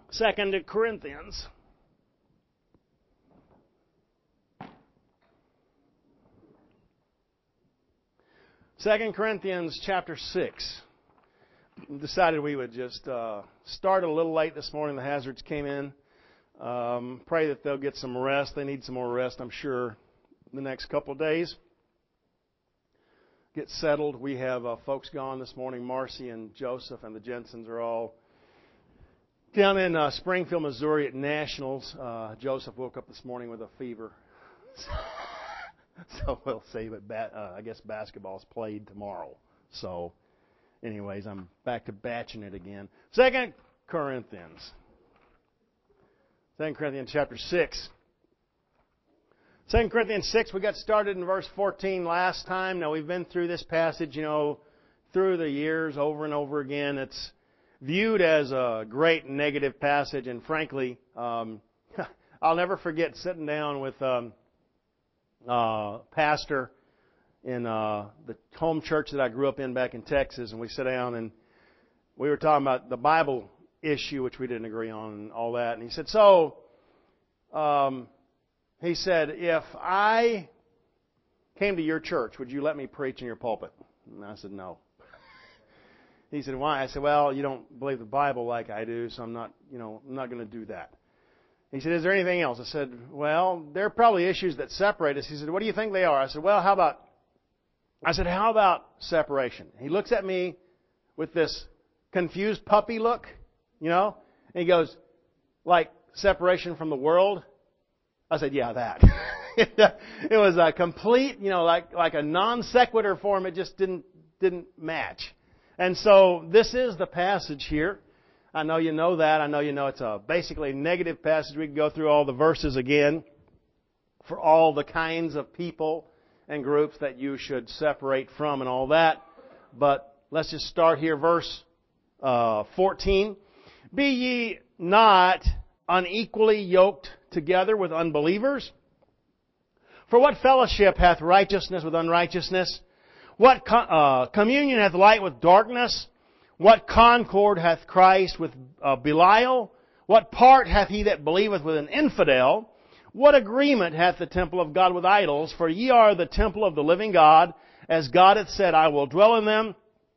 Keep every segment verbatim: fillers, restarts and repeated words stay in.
Second Corinthians. Second Corinthians chapter six. Decided we would just uh, start a little late this morning. The Hazards came in. Um, pray that they'll get some rest. They need some more rest, I'm sure, the next couple of days. Get settled. We have uh, folks gone this morning. Marcy and Joseph and the Jensens are all down in uh, Springfield, Missouri at Nationals. Uh, Joseph woke up this morning with a fever. So we'll see, but ba- uh, I guess basketball's played tomorrow. So, anyways, I'm back to batching it again. Second Corinthians. Second Corinthians chapter six. Second Corinthians six, we got started in verse fourteen last time. Now, we've been through this passage, you know, through the years over and over again. It's viewed as a great negative passage, and frankly, um, I'll never forget sitting down with um, uh, pastor in uh, the home church that I grew up in back in Texas, and we sat down and we were talking about the Bible issue, which we didn't agree on, and all that. And he said, so, um, he said, if I came to your church, would you let me preach in your pulpit? And I said, no. He said, why? I said, well, you don't believe the Bible like I do, so I'm not, you know, I'm not going to do that. He said, is there anything else? I said, well, there are probably issues that separate us. He said, what do you think they are? I said, well, how about, I said, how about separation? He looks at me with this confused puppy look, you know, and he goes, like separation from the world? I said, yeah, that. It was a complete, you know, like, like a non sequitur for him. It just didn't, didn't match. And so this is the passage here. I know you know that. I know you know it's a basically negative passage. We can go through all the verses again for all the kinds of people and groups that you should separate from and all that. But let's just start here, verse uh, fourteen. Be ye not unequally yoked together with unbelievers? For what fellowship hath righteousness with unrighteousness? What co- uh, communion hath light with darkness? What concord hath Christ with uh, Belial? What part hath he that believeth with an infidel? What agreement hath the temple of God with idols? For ye are the temple of the living God, as God hath said, I will dwell in them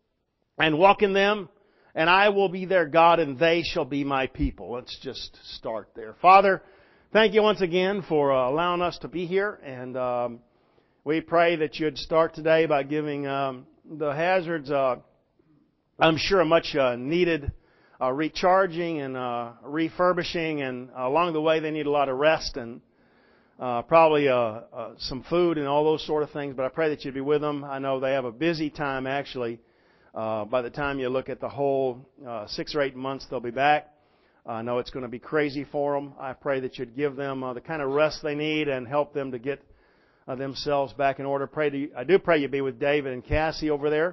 and walk in them, and I will be their God, and they shall be my people. Let's just start there. Father, thank you once again for uh, allowing us to be here, and um, we pray that you'd start today by giving um, the Hazards, uh, I'm sure, a much uh, needed uh, recharging and uh, refurbishing, and uh, along the way they need a lot of rest and uh, probably uh, uh, some food and all those sort of things. But I pray that you'd be with them. I know they have a busy time, actually. Uh, by the time you look at the whole uh, six or eight months they'll be back, I know it's going to be crazy for them. I pray that you'd give them uh, the kind of rest they need and help them to get uh, themselves back in order. Pray to you, I do pray you be with David and Cassie over there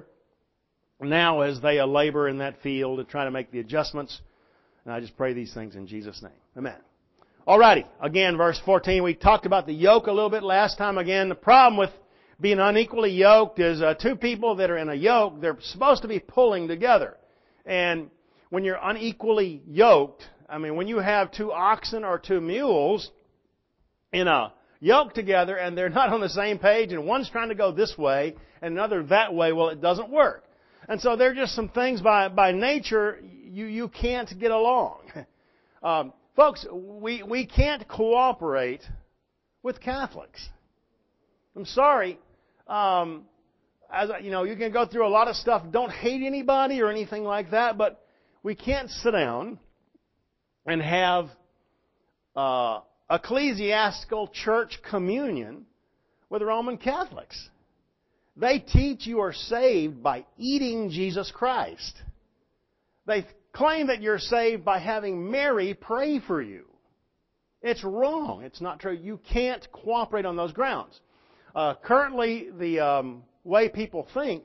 now as they uh, labor in that field and try to make the adjustments. And I just pray these things in Jesus' name. Amen. Alrighty. Again, verse fourteen. We talked about the yoke a little bit last time. Again, the problem with being unequally yoked is uh, two people that are in a yoke, they're supposed to be pulling together. And when you're unequally yoked, I mean, when you have two oxen or two mules in a yoke together and they're not on the same page and one's trying to go this way and another that way, well, it doesn't work. And so there are just some things by, by nature you, you can't get along. Um, folks, we, we can't cooperate with Catholics. I'm sorry. Um, as you know, you can go through a lot of stuff. Don't hate anybody or anything like that, but we can't sit down and have uh, ecclesiastical church communion with Roman Catholics. They teach you are saved by eating Jesus Christ. They claim that you're saved by having Mary pray for you. It's wrong. It's not true. You can't cooperate on those grounds. Uh, currently, the um, way people think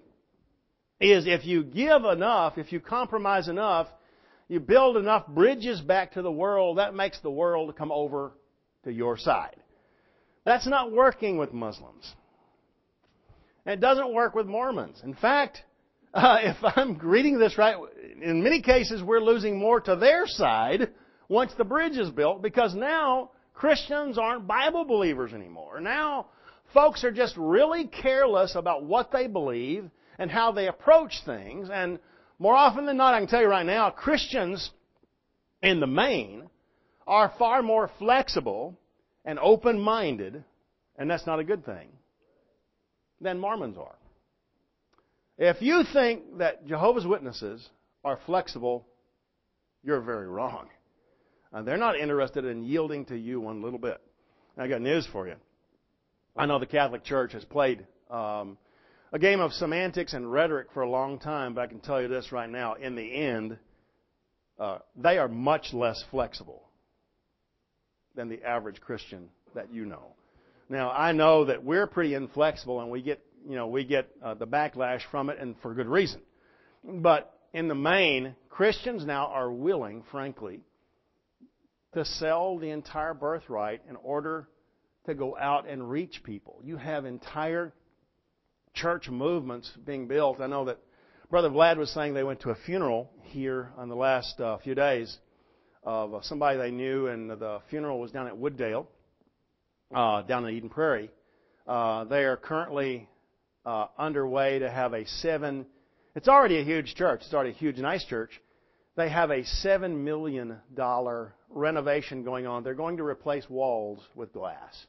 is if you give enough, if you compromise enough, you build enough bridges back to the world, that makes the world come over to your side. That's not working with Muslims. And it doesn't work with Mormons. In fact, uh, if I'm reading this right, in many cases we're losing more to their side once the bridge is built, because now Christians aren't Bible believers anymore. Now folks are just really careless about what they believe and how they approach things. And more often than not, I can tell you right now, Christians in the main are far more flexible and open-minded, and that's not a good thing, than Mormons are. If you think that Jehovah's Witnesses are flexible, you're very wrong. Uh, they're not interested in yielding to you one little bit. I got news for you. I know the Catholic Church has played um, a game of semantics and rhetoric for a long time, but I can tell you this right now. In the end, uh, they are much less flexible than the average Christian that you know. Now, I know that we're pretty inflexible, and we get, you know, we get uh, the backlash from it, and for good reason. But in the main, Christians now are willing, frankly, to sell the entire birthright in order to go out and reach people. You have entire church movements being built. I know that Brother Vlad was saying they went to a funeral here on the last uh, few days of somebody they knew, and the funeral was down at Wooddale, uh, down in Eden Prairie. Uh, they are currently uh, underway to have a seven, it's already a huge church, it's already a huge, nice church. They have a seven million dollars renovation going on. They're going to replace walls with glass.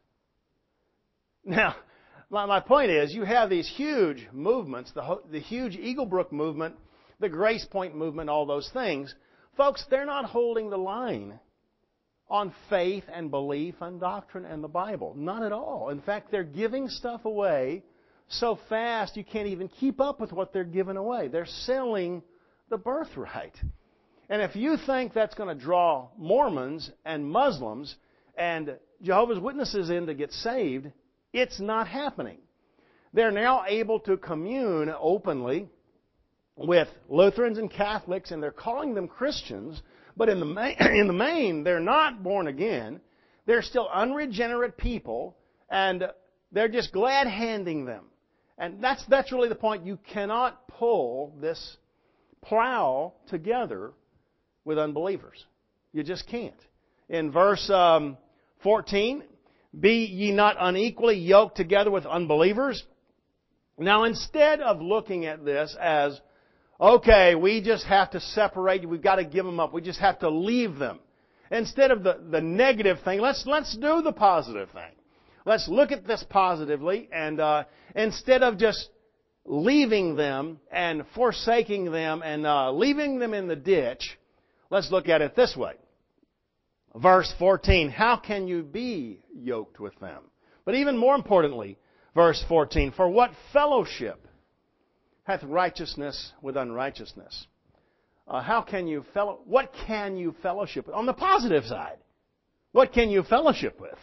Now, my, my point is, you have these huge movements, the, the huge Eagle Brook movement, the Grace Point movement, all those things. Folks, they're not holding the line on faith and belief and doctrine and the Bible. Not at all. In fact, they're giving stuff away so fast you can't even keep up with what they're giving away. They're selling the birthright. And if you think that's going to draw Mormons and Muslims and Jehovah's Witnesses in to get saved, it's not happening. They're now able to commune openly with Lutherans and Catholics, and they're calling them Christians, but in the main, in the main, they're not born again. They're still unregenerate people, and they're just glad-handing them. And that's that's really the point. You cannot pull this plow together with unbelievers. You just can't. In verse um, fourteen, be ye not unequally yoked together with unbelievers. Now, instead of looking at this as, okay, we just have to separate, we've got to give them up, we just have to leave them. Instead of the, the negative thing, let's let's do the positive thing. Let's look at this positively, and uh, instead of just leaving them and forsaking them and uh, leaving them in the ditch, let's look at it this way. Verse fourteen, how can you be yoked with them? But even more importantly, verse fourteen, for what fellowship hath righteousness with unrighteousness? Uh, how can you fellow? What can you fellowship with? On the positive side, what can you fellowship with?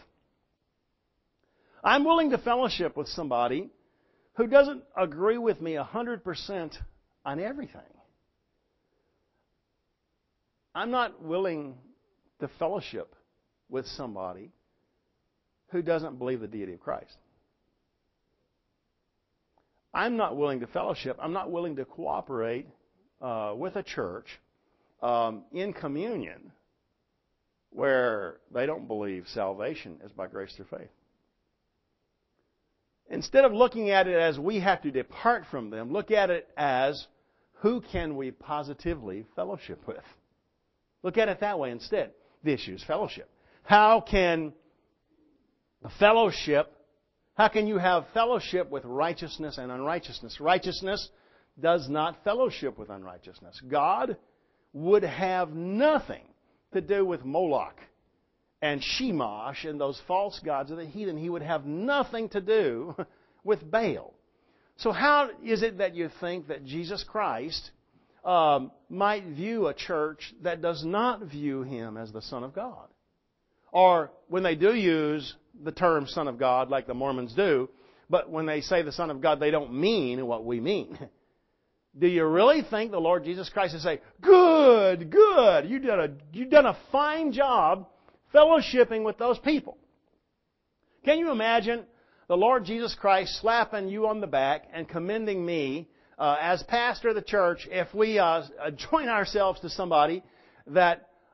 I'm willing to fellowship with somebody who doesn't agree with me one hundred percent on everything. I'm not willing to fellowship with somebody who doesn't believe the deity of Christ. I'm not willing to fellowship. I'm not willing to cooperate uh, with a church um, in communion where they don't believe salvation is by grace through faith. Instead of looking at it as we have to depart from them, look at it as who can we positively fellowship with? Look at it that way instead. The issue is fellowship. How can fellowship, how can you have fellowship with righteousness and unrighteousness? Righteousness does not fellowship with unrighteousness. God would have nothing to do with Moloch and Shemash and those false gods of the heathen. He would have nothing to do with Baal. So how is it that you think that Jesus Christ um, might view a church that does not view Him as the Son of God? Or when they do use the term Son of God like the Mormons do, but when they say the Son of God, they don't mean what we mean. Do you really think the Lord Jesus Christ would say, good, good, you've done a, you've done a fine job fellowshipping with those people? Can you imagine the Lord Jesus Christ slapping you on the back and commending me uh, as pastor of the church if we uh, join ourselves to somebody that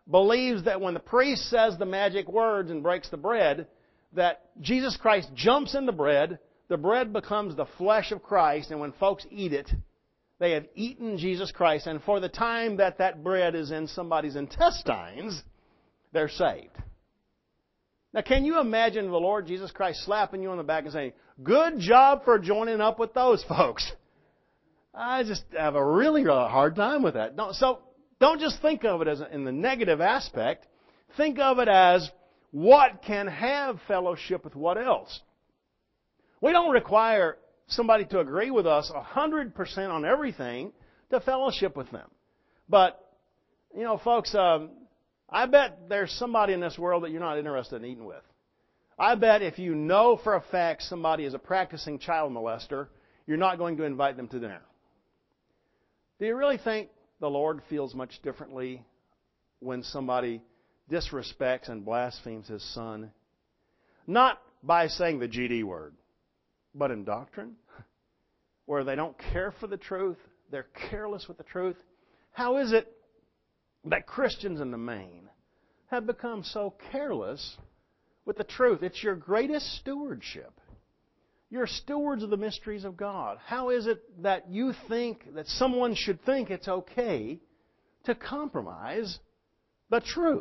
believes that when the priest says the magic words and breaks the bread, that Jesus Christ jumps in the bread, the bread becomes the flesh of Christ, and when folks eat it, they have eaten Jesus Christ, and for the time that that bread is in somebody's intestines, they're saved. Now, can you imagine the Lord Jesus Christ slapping you on the back and saying, "Good job for joining up with those folks"? I just have a really, really hard time with that. Don't, so don't just think of it as in the negative aspect. Think of it as what can have fellowship with what else. We don't require somebody to agree with us one hundred percent on everything to fellowship with them. But, you know, folks, um, I bet there's somebody in this world that you're not interested in eating with. I bet if you know for a fact somebody is a practicing child molester, you're not going to invite them to dinner. Do you really think the Lord feels much differently when somebody disrespects and blasphemes His Son? Not by saying the G D word, but in doctrine, where they don't care for the truth, they're careless with the truth. How is it that Christians in the main have become so careless with the truth? It's your greatest stewardship. You're stewards of the mysteries of God. How is it that you think that someone should think it's okay to compromise the truth?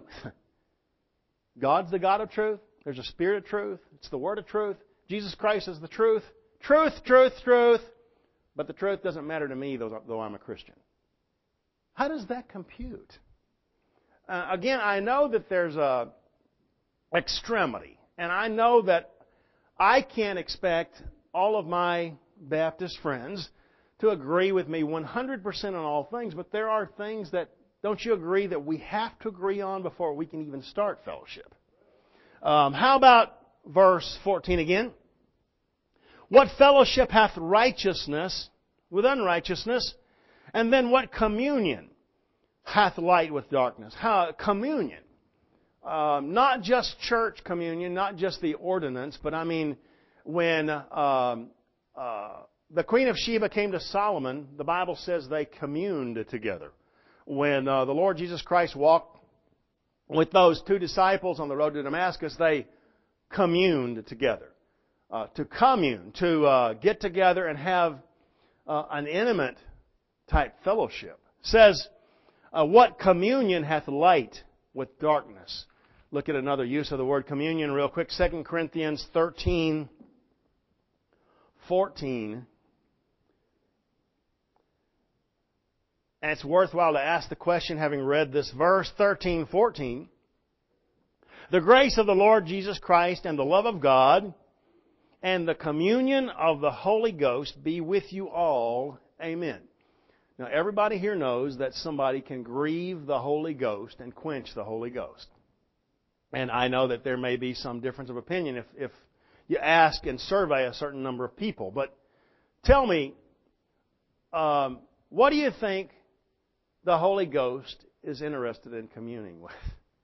God's the God of truth. There's a Spirit of truth. It's the Word of truth. Jesus Christ is the truth. Truth, truth, truth. But the truth doesn't matter to me, though I'm a Christian. How does that compute? Uh, again, I know that there's a extremity. And I know that I can't expect all of my Baptist friends to agree with me one hundred percent on all things. But there are things that, don't you agree, that we have to agree on before we can even start fellowship? Um, how about verse fourteen again? What fellowship hath righteousness with unrighteousness? And then what communion hath light with darkness? How communion. Um, not just church communion, not just the ordinance, but I mean when um, uh, the Queen of Sheba came to Solomon, the Bible says they communed together. When uh, the Lord Jesus Christ walked with those two disciples on the road to Damascus, they communed together. Uh, to commune, to uh, get together and have uh, an intimate type fellowship. It says, uh, what communion hath light with darkness? Look at another use of the word communion real quick. Second Corinthians thirteen, fourteen. And it's worthwhile to ask the question, having read this verse, thirteen, fourteen. The grace of the Lord Jesus Christ and the love of God and the communion of the Holy Ghost be with you all. Amen. Now, everybody here knows that somebody can grieve the Holy Ghost and quench the Holy Ghost. And I know that there may be some difference of opinion if, if you ask and survey a certain number of people. But tell me, um, what do you think the Holy Ghost is interested in communing with?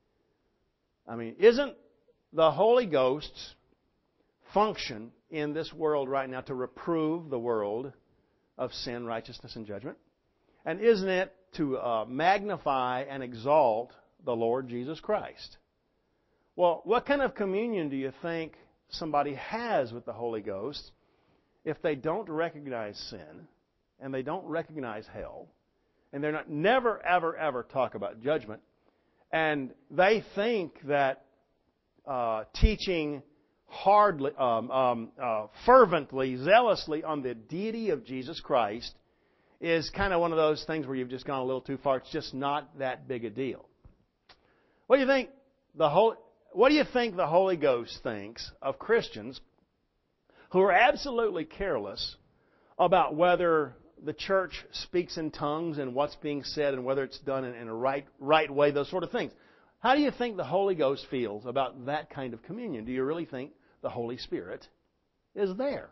I mean, isn't the Holy Ghost's function in this world right now to reprove the world of sin, righteousness, and judgment? And isn't it to uh, magnify and exalt the Lord Jesus Christ? Well, what kind of communion do you think somebody has with the Holy Ghost if they don't recognize sin and they don't recognize hell and they're not never, ever, ever talk about judgment, and they think that uh, teaching hardly, um, um, uh, fervently, zealously on the deity of Jesus Christ is kind of one of those things where you've just gone a little too far. It's just not that big a deal. What do you think the whole? What do you think the Holy Ghost thinks of Christians who are absolutely careless about whether the church speaks in tongues and what's being said and whether it's done in, in a right right way, those sort of things? How do you think the Holy Ghost feels about that kind of communion? Do you really think the Holy Spirit is there?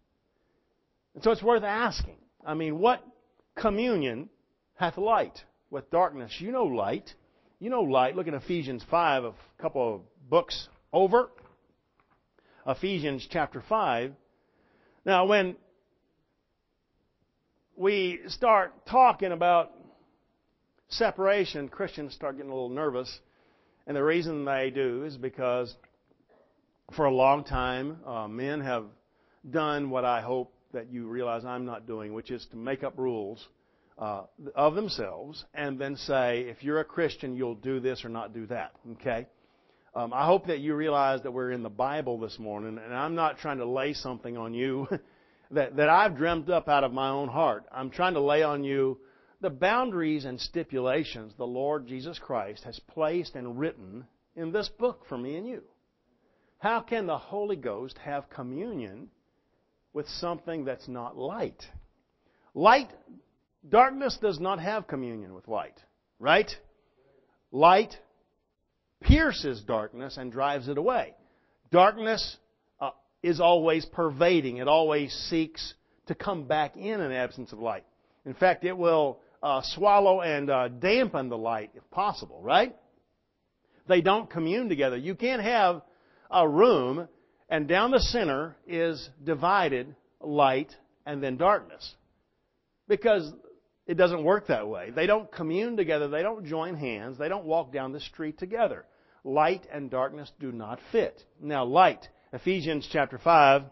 And so it's worth asking. I mean, what communion hath light with darkness? You know light. You know light. Look at Ephesians five, a couple of books over. Ephesians chapter five. Now, when we start talking about separation, Christians start getting a little nervous. And the reason they do is because for a long time, uh, men have done what I hope that you realize I'm not doing, which is to make up rules uh, of themselves and then say, if you're a Christian, you'll do this or not do that. Okay? Um, I hope that you realize that we're in the Bible this morning, and I'm not trying to lay something on you that, that I've dreamt up out of my own heart. I'm trying to lay on you the boundaries and stipulations the Lord Jesus Christ has placed and written in this book for me and you. How can the Holy Ghost have communion with something that's not light? Light, darkness does not have communion with light, right? Light pierces darkness and drives it away. Darkness uh, is always pervading. It always seeks to come back in an absence of light. In fact, it will uh, swallow and uh, dampen the light if possible, right? They don't commune together. You can't have a room and down the center is divided light and then darkness, because it doesn't work that way. They don't commune together. They don't join hands. They don't walk down the street together. Light and darkness do not fit. Now, light, Ephesians chapter five,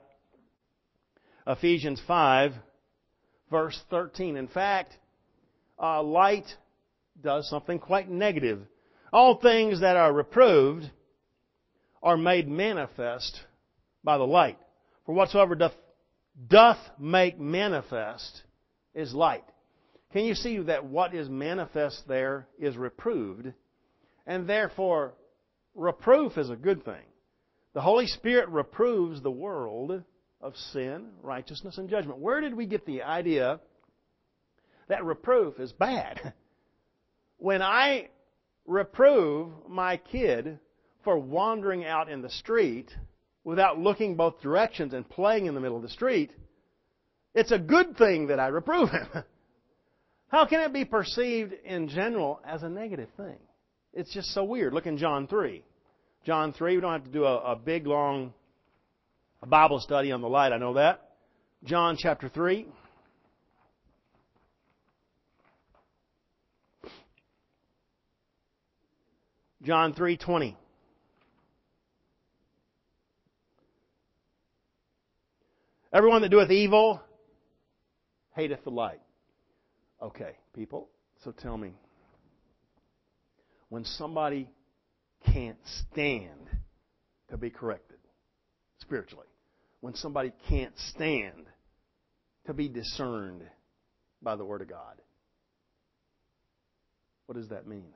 Ephesians five, verse thirteen. In fact, uh, light does something quite negative. All things that are reproved are made manifest by the light. For whatsoever doth, doth make manifest is light. Can you see that what is manifest there is reproved? And therefore, reproof is a good thing. The Holy Spirit reproves the world of sin, righteousness, and judgment. Where did we get the idea that reproof is bad? When I reprove my kid for wandering out in the street without looking both directions and playing in the middle of the street, it's a good thing that I reprove him. How can it be perceived in general as a negative thing? It's just so weird. Look in John three. John three, we don't have to do a, a big, long Bible study on the light, I know that. John chapter three. John three twenty. Everyone that doeth evil hateth the light. Okay, people, so tell me, when somebody can't stand to be corrected spiritually, when somebody can't stand to be discerned by the Word of God, what does that mean?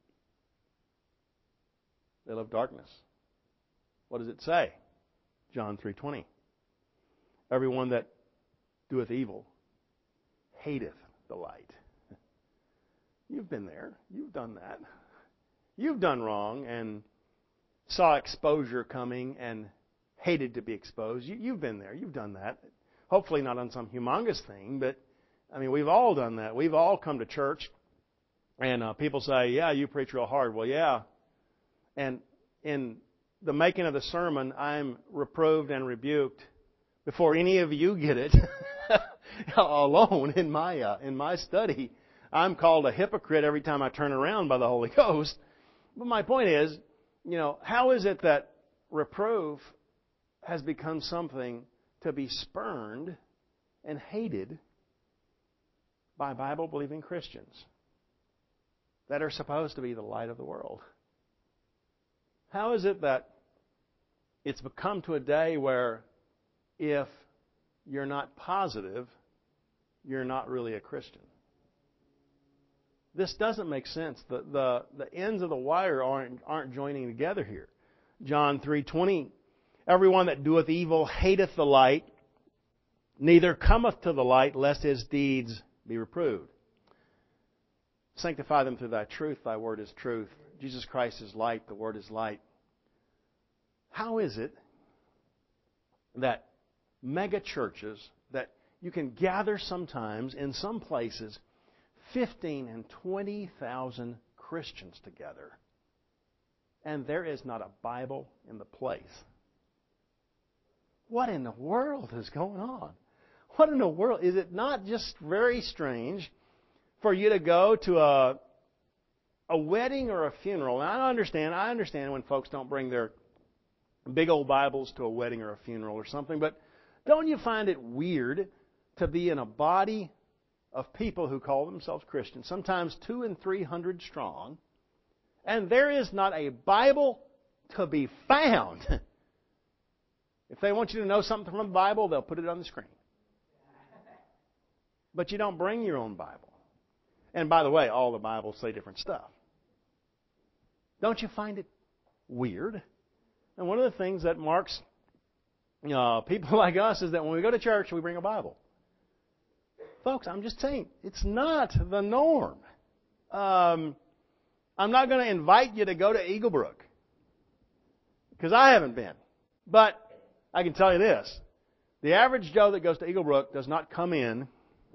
They love darkness. What does it say? John three twenty. Everyone that doeth evil hateth the light. You've been there. You've done that. You've done wrong and saw exposure coming and hated to be exposed. You, you've been there. You've done that. Hopefully not on some humongous thing, but I mean, we've all done that. We've all come to church and uh, people say, yeah, you preach real hard. Well, yeah. And in the making of the sermon, I'm reproved and rebuked before any of you get it. Alone in my uh, in my study, I'm called a hypocrite every time I turn around by the Holy Ghost. But my point is, you know, how is it that reproof has become something to be spurned and hated by Bible-believing Christians that are supposed to be the light of the world? How is it that it's become to a day where if you're not positive, you're not really a Christian? This doesn't make sense. The, the, the ends of the wire aren't, aren't joining together here. John three twenty, everyone that doeth evil hateth the light, neither cometh to the light, lest his deeds be reproved. Sanctify them through thy truth. Thy word is truth. Jesus Christ is light. The word is light. How is it that mega churches, that you can gather sometimes in some places fifteen and twenty thousand Christians together, and there is not a Bible in the place? What in the world is going on? What in the world? Is it not just very strange for you to go to a a wedding or a funeral, and I understand, I understand when folks don't bring their big old Bibles to a wedding or a funeral or something, but don't you find it weird to be in a body of people who call themselves Christians, sometimes two and three hundred strong, and there is not a Bible to be found? If they want you to know something from the Bible, they'll put it on the screen. But you don't bring your own Bible. And by the way, all the Bibles say different stuff. Don't you find it weird? And one of the things that marks uh, people like us is that when we go to church, we bring a Bible. Folks, I'm just saying, it's not the norm. Um, I'm not going to invite you to go to Eaglebrook, because I haven't been. But I can tell you this. The average Joe that goes to Eaglebrook does not come in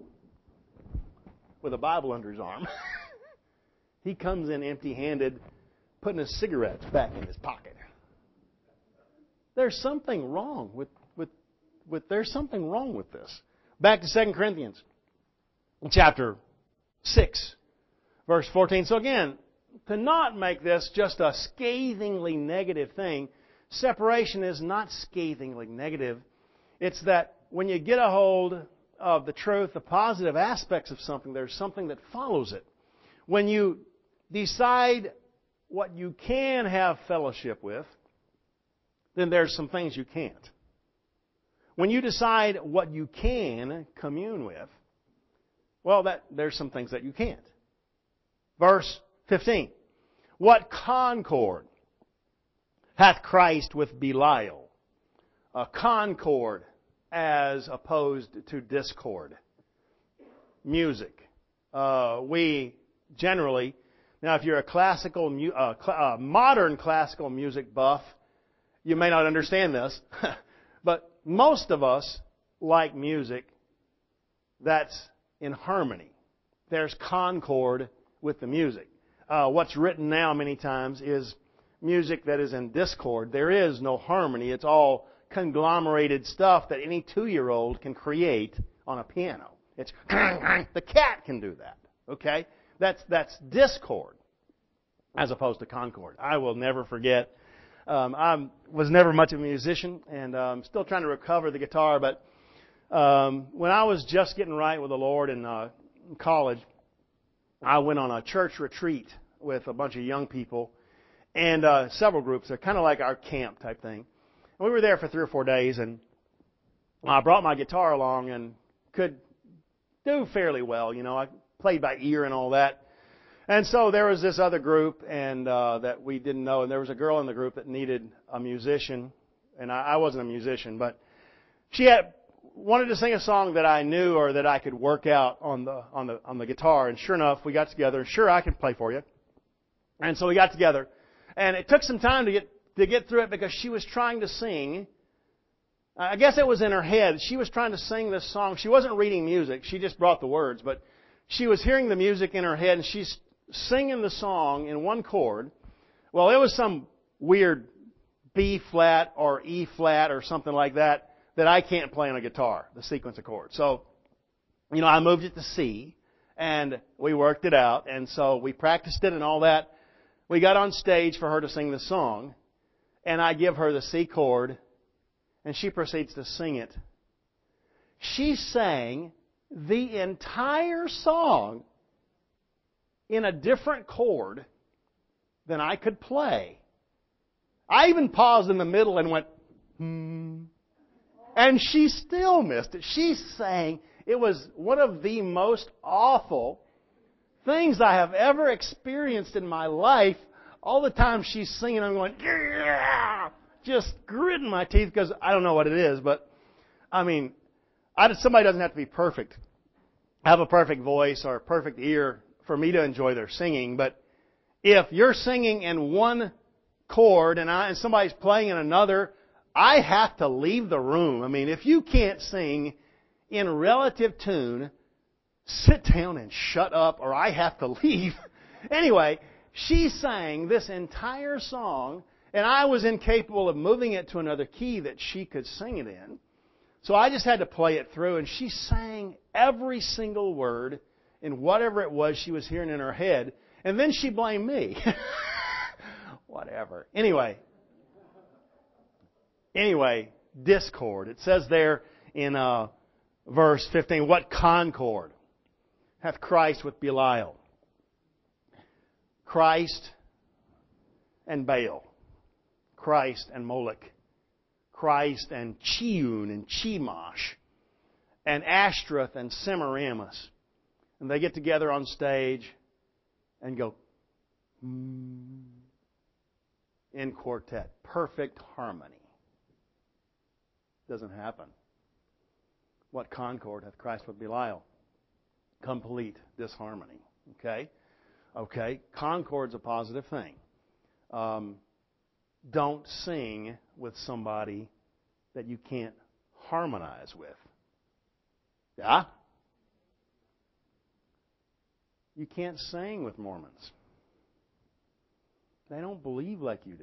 with a Bible under his arm. He comes in empty-handed, putting his cigarettes back in his pocket. There's something wrong with, with, with there's something wrong with this. Back to Second Corinthians, chapter six, verse fourteen. So again, to not make this just a scathingly negative thing, separation is not scathingly negative. It's that when you get a hold of the truth, the positive aspects of something, there's something that follows it. When you decide what you can have fellowship with, then there's some things you can't. When you decide what you can commune with, well, that there's some things that you can't. Verse fifteen. What concord hath Christ with Belial? A concord as opposed to discord. Music. Uh, we generally, now if you're a classical, mu- uh, cl- uh, modern classical music buff, you may not understand this, but most of us like music that's in harmony. There's concord with the music. Uh, what's written now many times is music that is in discord. There is no harmony. It's all conglomerated stuff that any two-year-old can create on a piano. It's the cat can do that. Okay, that's that's discord as opposed to concord. I will never forget. Um, I was never much of a musician, and I'm um, still trying to recover the guitar. But um, when I was just getting right with the Lord in, uh, in college, I went on a church retreat with a bunch of young people and uh, several groups. They're kind of like our camp type thing. And we were there for three or four days, and I brought my guitar along and could do fairly well. You know, I played by ear and all that. And so there was this other group and uh, that we didn't know, and there was a girl in the group that needed a musician, and I, I wasn't a musician, but she had wanted to sing a song that I knew or that I could work out on the on the on the guitar. And sure enough, we got together. And sure, I can play for you. And so we got together, and it took some time to get to get through it because she was trying to sing. I guess it was in her head. She was trying to sing this song. She wasn't reading music. She just brought the words, but she was hearing the music in her head, and she's singing the song in one chord. Well, it was some weird B flat or E flat or something like that that I can't play on a guitar, the sequence of chords. So, you know, I moved it to C, and we worked it out, and so we practiced it and all that. We got on stage for her to sing the song, and I give her the C chord, and she proceeds to sing it. She sang the entire song in a different chord than I could play. I even paused in the middle and went, hmm. And she still missed it. She sang. It was one of the most awful things I have ever experienced in my life. All the time she's singing, I'm going, yeah! Just gritting my teeth because I don't know what it is. But, I mean, I, somebody doesn't have to be perfect, have a perfect voice or a perfect ear for me to enjoy their singing. But if you're singing in one chord and, I, and somebody's playing in another, I have to leave the room. I mean, if you can't sing in relative tune, sit down and shut up or I have to leave. Anyway, she sang this entire song, and I was incapable of moving it to another key that she could sing it in. So I just had to play it through, and she sang every single word in whatever it was she was hearing in her head. And then she blamed me. Whatever. Anyway. Anyway, discord. It says there in uh, verse fifteen, what concord hath Christ with Belial? Christ and Baal. Christ and Moloch. Christ and Chiun and Chemosh. And Ashtoreth and Semiramis. And they get together on stage and go mm, in quartet. Perfect harmony. Doesn't happen. What concord hath Christ with Belial? Complete disharmony. Okay? Okay. Concord's a positive thing. Um, don't sing with somebody that you can't harmonize with. Yeah? You can't sing with Mormons. They don't believe like you do.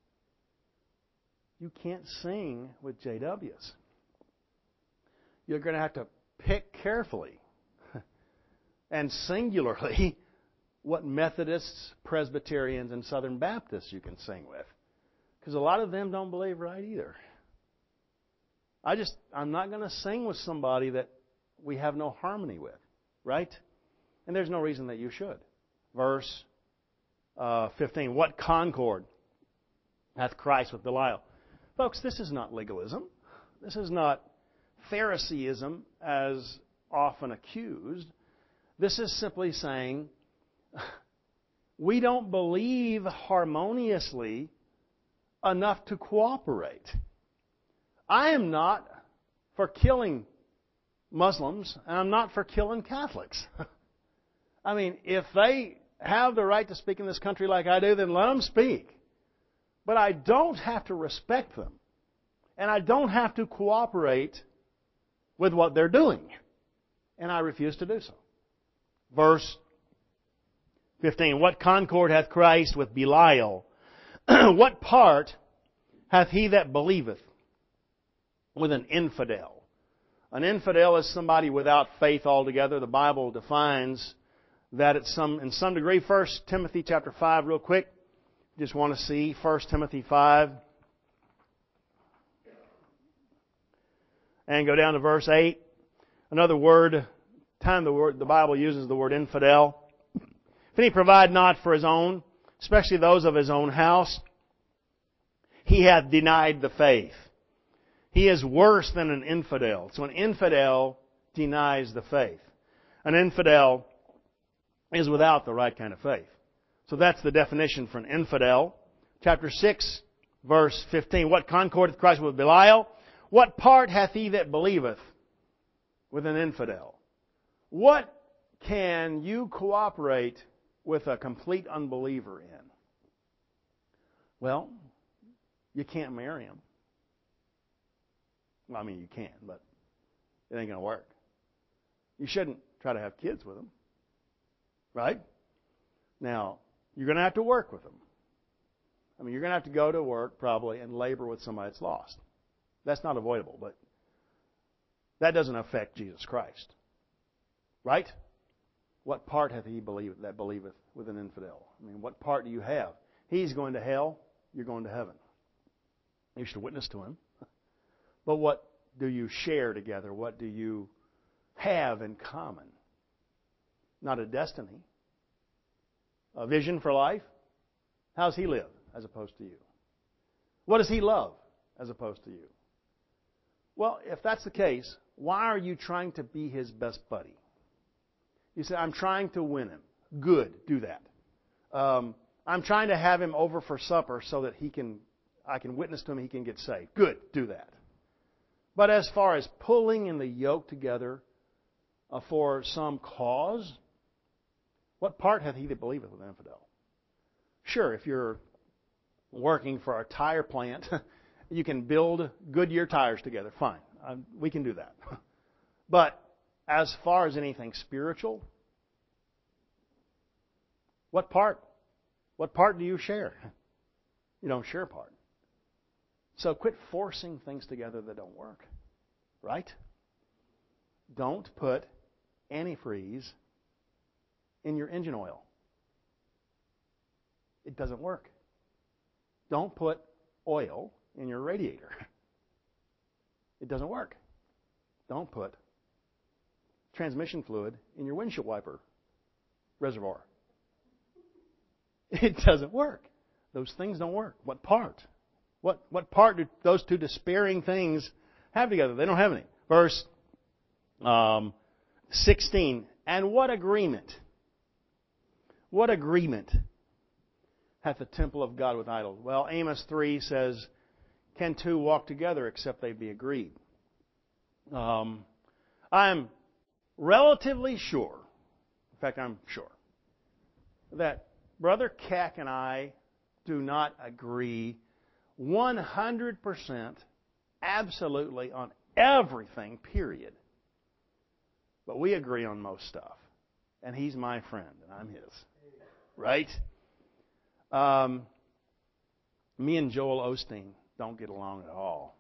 You can't sing with J Ws. You're going to have to pick carefully and singularly what Methodists, Presbyterians, and Southern Baptists you can sing with. Because a lot of them don't believe right either. I just, I'm not going to sing with somebody that we have no harmony with. Right? And there's no reason that you should. Verse uh, fifteen. What concord hath Christ with Belial? Folks, this is not legalism. This is not Phariseeism as often accused. This is simply saying we don't believe harmoniously enough to cooperate. I am not for killing Muslims, and I'm not for killing Catholics. I mean, if they have the right to speak in this country like I do, then let them speak. But I don't have to respect them. And I don't have to cooperate with what they're doing. And I refuse to do so. Verse fifteen. What concord hath Christ with Belial? What part hath he that believeth with an infidel? An infidel is somebody without faith altogether. The Bible defines that at some, in some degree. First Timothy chapter five, real quick. Just want to see First Timothy five. And go down to verse eight. Another word, time the word the Bible uses the word infidel. If any provide not for his own, especially those of his own house, he hath denied the faith. He is worse than an infidel. So an infidel denies the faith. An infidel is without the right kind of faith. So that's the definition for an infidel. Chapter six, verse fifteen. What concord hath Christ with Belial? What part hath he that believeth with an infidel? What can you cooperate with a complete unbeliever in? Well, you can't marry him. Well, I mean, you can, but it ain't going to work. You shouldn't try to have kids with him. Right? Now, you're going to have to work with them. I mean, you're going to have to go to work probably and labor with somebody that's lost. That's not avoidable, but that doesn't affect Jesus Christ. Right? What part hath he believed that believeth with an infidel? I mean, what part do you have? He's going to hell, you're going to heaven. You should witness to him. But what do you share together? What do you have in common? Not a destiny. A vision for life? How does he live as opposed to you? What does he love as opposed to you? Well, if that's the case, why are you trying to be his best buddy? You say, I'm trying to win him. Good, do that. Um, I'm trying to have him over for supper so that he can, I can witness to him, he can get saved. Good, do that. But as far as pulling in the yoke together uh, for some cause, what part hath he that believeth with an infidel? Sure, if you're working for a tire plant, you can build Goodyear tires together. Fine, um, we can do that. But as far as anything spiritual, what part? What part do you share? You don't share a part. So quit forcing things together that don't work. Right? Don't put antifreeze in your engine oil. It doesn't work. Don't put oil in your radiator. It doesn't work. Don't put transmission fluid in your windshield wiper reservoir. It doesn't work. Those things don't work. What part? What what part do those two despairing things have together? They don't have any. Verse um, sixteen. And what agreement? What agreement hath the temple of God with idols? Well, Amos three says, can two walk together except they be agreed? Um, I'm relatively sure, in fact, I'm sure, that Brother Keck and I do not agree one hundred percent absolutely on everything, period. But we agree on most stuff. And he's my friend, and I'm his. Right? Um, me and Joel Osteen don't get along at all.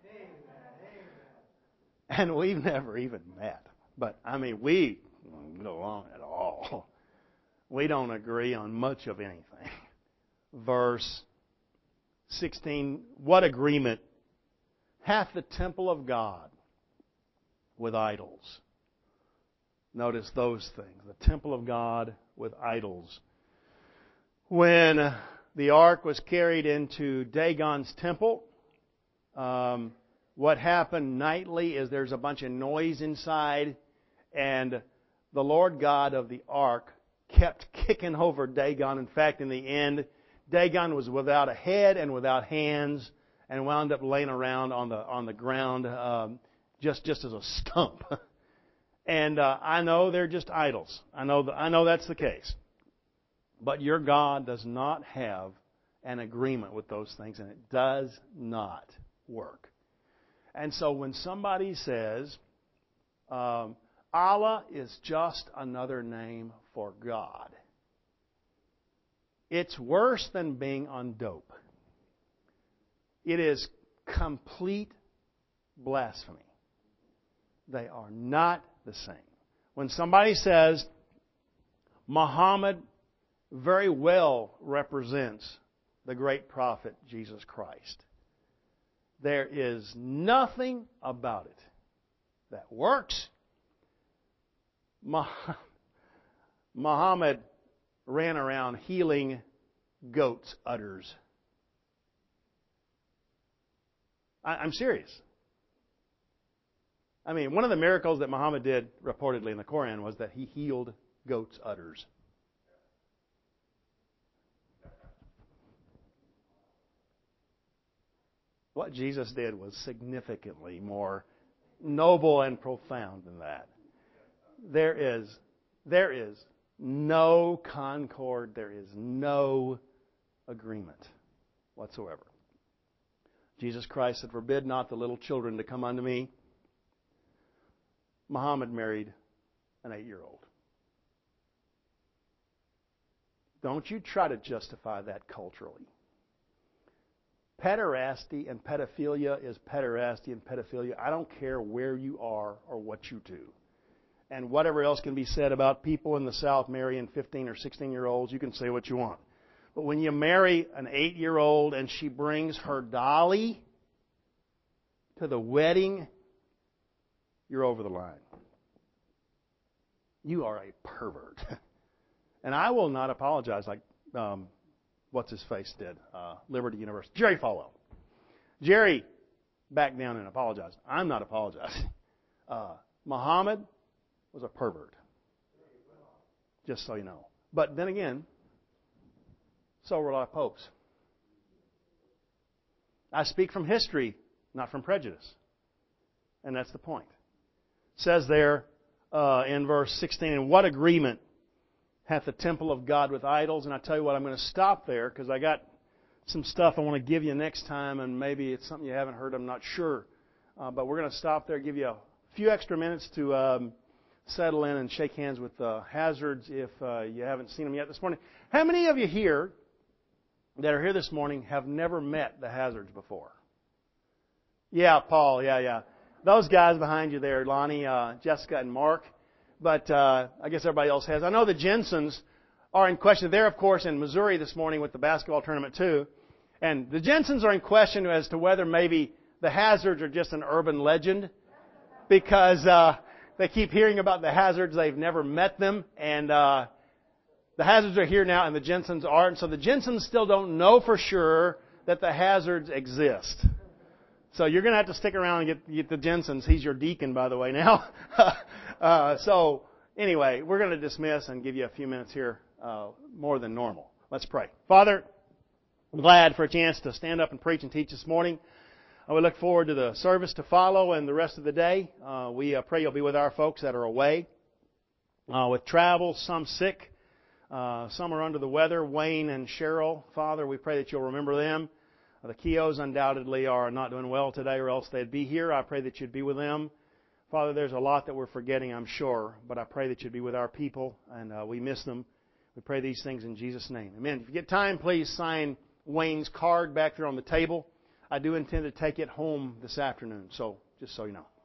And we've never even met. But, I mean, we don't get along at all. We don't agree on much of anything. Verse sixteen, what agreement hath the temple of God with idols? Notice those things. The temple of God with idols. When the ark was carried into Dagon's temple, um, what happened nightly is there's a bunch of noise inside, and the Lord God of the ark kept kicking over Dagon. In fact, in the end, Dagon was without a head and without hands, and wound up laying around on the on the ground um, just just as a stump. And uh, I know they're just idols. I know I know that's the case. But your God does not have an agreement with those things, and it does not work. And so when somebody says, um, Allah is just another name for God, it's worse than being on dope. It is complete blasphemy. They are not the same. When somebody says Muhammad very well represents the great prophet Jesus Christ, there is nothing about it that works. Muhammad ran around healing goats' udders. I'm serious. I mean, one of the miracles that Muhammad did, reportedly in the Quran, was that he healed goats' udders. What Jesus did was significantly more noble and profound than that. There is, there is no concord, there is no agreement whatsoever. Jesus Christ said, forbid not the little children to come unto me. Muhammad married an eight-year-old. Don't you try to justify that culturally. Pederasty and pedophilia is pederasty and pedophilia. I don't care where you are or what you do. And whatever else can be said about people in the South marrying fifteen or sixteen-year-olds, you can say what you want. But when you marry an eight-year-old and she brings her dolly to the wedding, you're over the line. You are a pervert. And I will not apologize like um, what's-his-face did, uh, Liberty University. Jerry Falwell. Jerry backed down and apologized. I'm not apologizing. Uh, Muhammad was a pervert. Just so you know. But then again, so were a lot of popes. I speak from history, not from prejudice. And that's the point. It says there uh, in verse sixteen, and what agreement hath the temple of God with idols? And I tell you what, I'm going to stop there because I got some stuff I want to give you next time, and maybe it's something you haven't heard, I'm not sure. Uh, but we're going to stop there, give you a few extra minutes to um, settle in and shake hands with uh, Hazards if uh, you haven't seen them yet this morning. How many of you here that are here this morning have never met the Hazards before? Yeah, Paul, yeah, yeah. Those guys behind you there, Lonnie, uh, Jessica, and Mark. But uh, I guess everybody else has. I know the Jensens, are in question. They're, of course, in Missouri this morning with the basketball tournament, too. And the Jensens are in question as to whether maybe the Hazards are just an urban legend, because uh, they keep hearing about the Hazards. They've never met them. And uh, the Hazards are here now, and the Jensens aren't. So the Jensens still don't know for sure that the Hazards exist. So you're going to have to stick around and get, get the Jensens. He's your deacon, by the way, now. uh, so anyway, we're going to dismiss and give you a few minutes here, uh, more than normal. Let's pray. Father, I'm glad for a chance to stand up and preach and teach this morning. Uh, we look forward to the service to follow and the rest of the day. Uh, we uh, pray you'll be with our folks that are away uh, with travel, some sick, uh, some are under the weather. Wayne and Cheryl, Father, we pray that you'll remember them. Uh, the Keoghs undoubtedly are not doing well today, or else they'd be here. I pray that you'd be with them. Father, there's a lot that we're forgetting, I'm sure, but I pray that you'd be with our people, and uh, we miss them. We pray these things in Jesus' name. Amen. If you get time, please sign Wayne's card back there on the table. I do intend to take it home this afternoon, so just so you know.